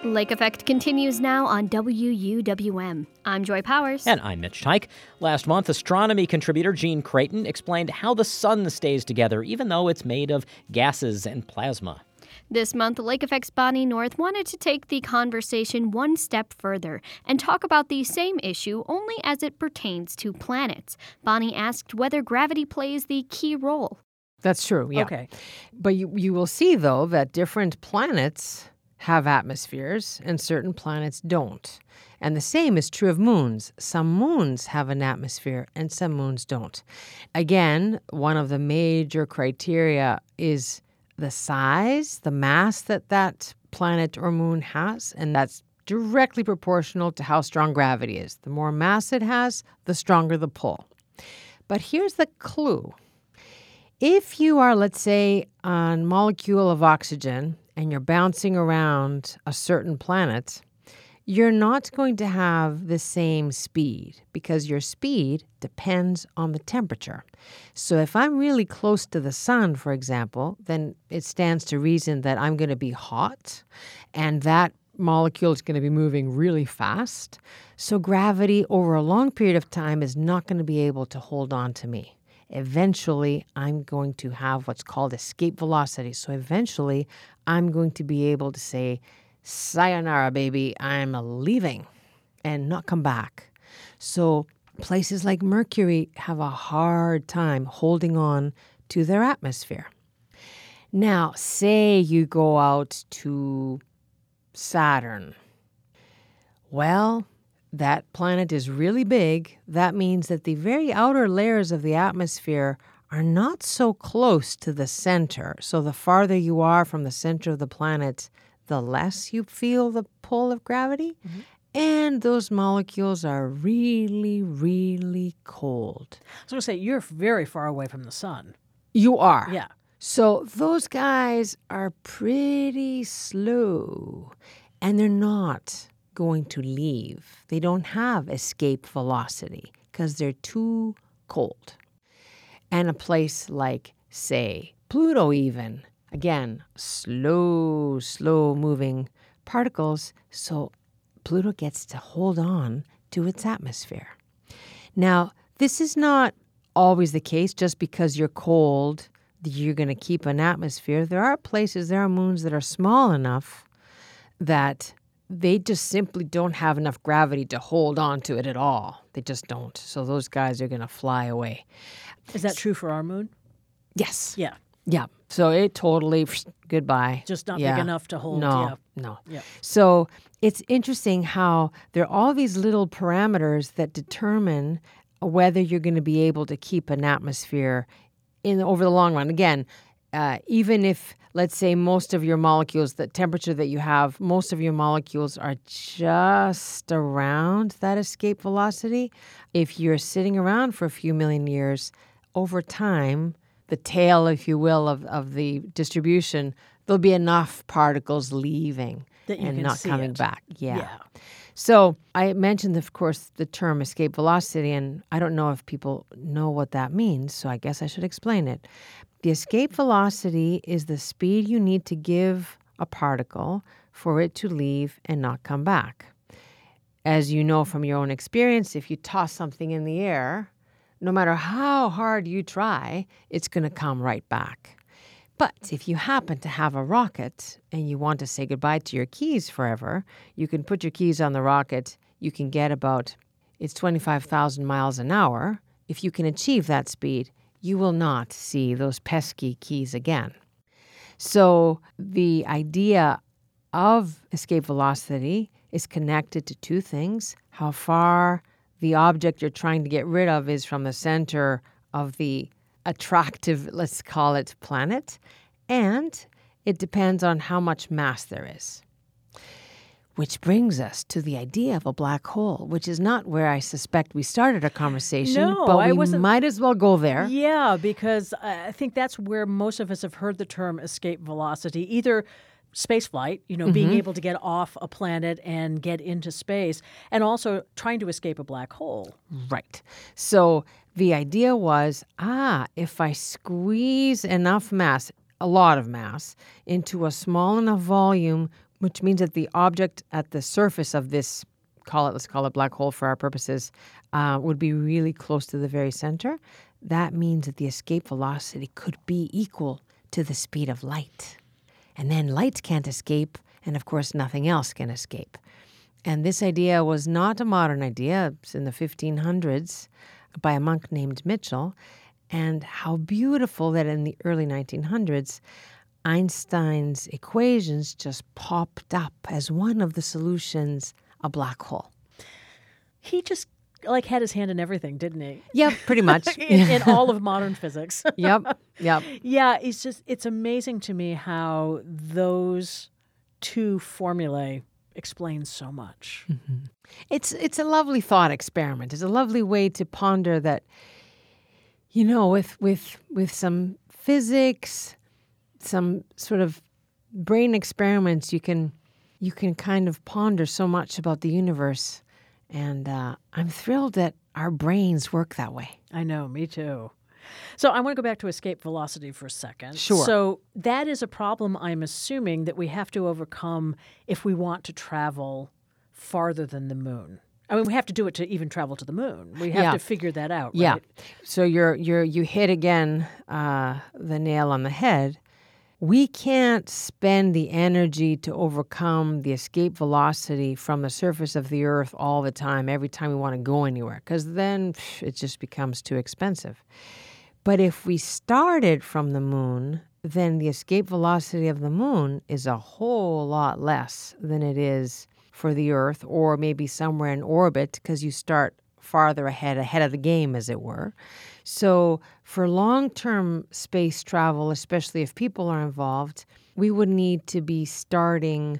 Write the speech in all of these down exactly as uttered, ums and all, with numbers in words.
Lake Effect continues now on W U W M. I'm Joy Powers. And I'm Mitch Tyke. Last month, astronomy contributor Gene Creighton explained how the sun stays together, even though it's made of gases and plasma. This month, Lake Effect's Bonnie North wanted to take the conversation one step further and talk about the same issue only as it pertains to planets. Bonnie asked whether gravity plays the key role. That's true, yeah. Okay. But you, you will see, though, that different planets have atmospheres and certain planets don't. And the same is true of moons. Some moons have an atmosphere and some moons don't. Again, one of the major criteria is the size, the mass that that planet or moon has, and that's directly proportional to how strong gravity is. The more mass it has, the stronger the pull. But here's the clue. If you are, let's say, a molecule of oxygen and you're bouncing around a certain planet, you're not going to have the same speed because your speed depends on the temperature. So if I'm really close to the sun, for example, then it stands to reason that I'm going to be hot and that molecule is going to be moving really fast. So gravity over a long period of time is not going to be able to hold on to me. Eventually, I'm going to have what's called escape velocity. So eventually, I'm going to be able to say, sayonara, baby, I'm leaving, and not come back. So places like Mercury have a hard time holding on to their atmosphere. Now, say you go out to Saturn. Well, that planet is really big. That means that the very outer layers of the atmosphere are not so close to the center. So the farther you are from the center of the planet, the less you feel the pull of gravity. Mm-hmm. And those molecules are really, really cold. I was going to say, you're very far away from the sun. You are. Yeah. So those guys are pretty slow, and they're not going to leave. They don't have escape velocity because they're too cold. And a place like, say, Pluto even, again, slow, slow moving particles, so Pluto gets to hold on to its atmosphere. Now, this is not always the case. Just because you're cold, you're going to keep an atmosphere. There are places, there are moons that are small enough that they just simply don't have enough gravity to hold on to it at all. They just don't. So those guys are going to fly away. Is that true for our moon? Yes. Yeah. Yeah. So it totally, goodbye. Just not yeah. big enough to hold. No, yeah. no. Yeah. So it's interesting how there are all these little parameters that determine whether you're going to be able to keep an atmosphere in over the long run. Again, uh, even if, let's say, most of your molecules, the temperature that you have, most of your molecules are just around that escape velocity. If you're sitting around for a few million years, over time, the tail, if you will, of, of the distribution, there'll be enough particles leaving that you and can not see coming it. back. Yeah. Yeah. So I mentioned, of course, the term escape velocity, and I don't know if people know what that means, so I guess I should explain it. The escape velocity is the speed you need to give a particle for it to leave and not come back. As you know from your own experience, if you toss something in the air, no matter how hard you try, it's going to come right back. But if you happen to have a rocket and you want to say goodbye to your keys forever, you can put your keys on the rocket. You can get about, it's twenty-five thousand miles an hour. If you can achieve that speed, you will not see those pesky keys again. So the idea of escape velocity is connected to two things: how far the object you're trying to get rid of is from the center of the attractive, let's call it, planet, and it depends on how much mass there is. Which brings us to the idea of a black hole, which is not where I suspect we started our conversation, No, but I we wasn't- might as well go there. Yeah, because I think that's where most of us have heard the term escape velocity, either space flight, you know, Mm-hmm. being able to get off a planet and get into space, and also trying to escape a black hole. Right. So the idea was, ah, if I squeeze enough mass, a lot of mass, into a small enough volume which means that the object at the surface of this, call it, let's call it black hole for our purposes, uh, would be really close to the very center. That means that the escape velocity could be equal to the speed of light. And then light can't escape, and of course nothing else can escape. And this idea was not a modern idea. It's in the fifteen hundreds by a monk named Mitchell. And how beautiful that in the early nineteen hundreds, Einstein's equations just popped up as one of the solutions, a black hole. He just like had his hand in everything, didn't he? Yep, pretty much. in, in all of modern physics. Yep, yep. Yeah, it's just, it's amazing to me how those two formulae explain so much. Mm-hmm. It's, it's a lovely thought experiment. It's a lovely way to ponder that, you know, with, with, with some physics, some sort of brain experiments, you can, you can kind of ponder so much about the universe. And uh, I'm thrilled that our brains work that way. I know, me too. So I want to go back to escape velocity for a second. Sure. So that is a problem, I'm assuming, that we have to overcome if we want to travel farther than the moon. I mean, we have to do it to even travel to the moon. We have Yeah. to figure that out, right? Yeah. So you're you're you hit again uh, the nail on the head. We can't spend the energy to overcome the escape velocity from the surface of the Earth all the time, every time we want to go anywhere, because then pff, it just becomes too expensive. But if we started from the moon, then the escape velocity of the moon is a whole lot less than it is for the Earth, or maybe somewhere in orbit, because you start farther ahead, ahead of the game, as it were. So for long-term space travel, especially if people are involved, we would need to be starting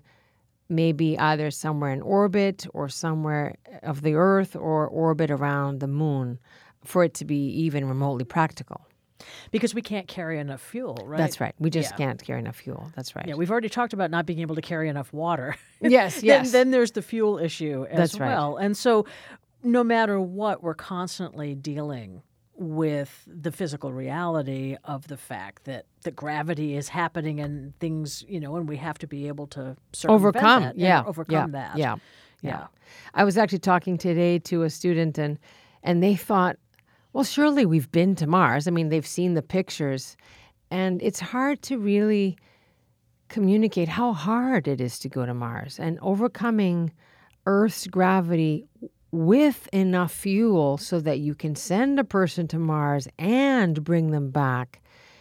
maybe either somewhere in orbit or somewhere of the Earth or orbit around the moon for it to be even remotely practical. Because we can't carry enough fuel, right? That's right. We just Yeah. can't carry enough fuel. That's right. Yeah, we've already talked about not being able to carry enough water. Yes, Then- yes. Then, there's the fuel issue as That's right. well. And so no matter what, we're constantly dealing with the physical reality of the fact that the gravity is happening and things, you know, and we have to be able to circumvent overcome. that and Yeah. overcome yeah, that. Yeah. Yeah. Yeah. I was actually talking today to a student and and they thought, well, surely we've been to Mars. I mean, they've seen the pictures. And it's hard to really communicate how hard it is to go to Mars. And overcoming Earth's gravity with enough fuel so that you can send a person to Mars and bring them back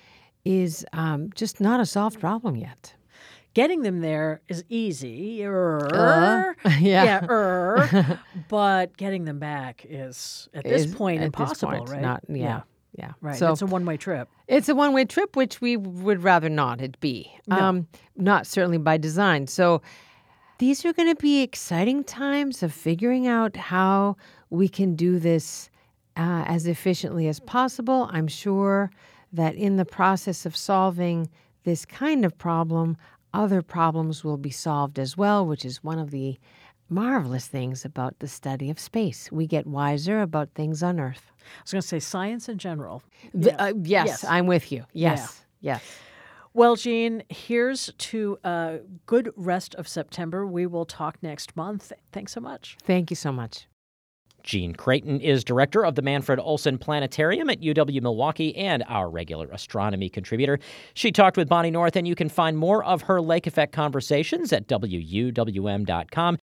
is um, just not a solved problem yet. Getting them there is easy. Uh, yeah. yeah er, but getting them back is, at this Is- point, at impossible, this point, right? Not, yeah, yeah. Right. So it's a one-way trip. it's a one-way trip, which we would rather not it be. No. Um, not certainly by design. So these are going to be exciting times of figuring out how we can do this uh, as efficiently as possible. I'm sure that in the process of solving this kind of problem, other problems will be solved as well, which is one of the marvelous things about the study of space. We get wiser about things on Earth. I was going to say science in general. The- Yeah. uh, yes, Yes. I'm with you. Yes, yes. Well, Jean, here's to a good rest of September. We will talk next month. Thanks so much. Thank you so much. Jean Creighton is director of the Manfred Olson Planetarium at U W-Milwaukee and our regular astronomy contributor. She talked with Bonnie North, and you can find more of her Lake Effect conversations at W U W M dot com.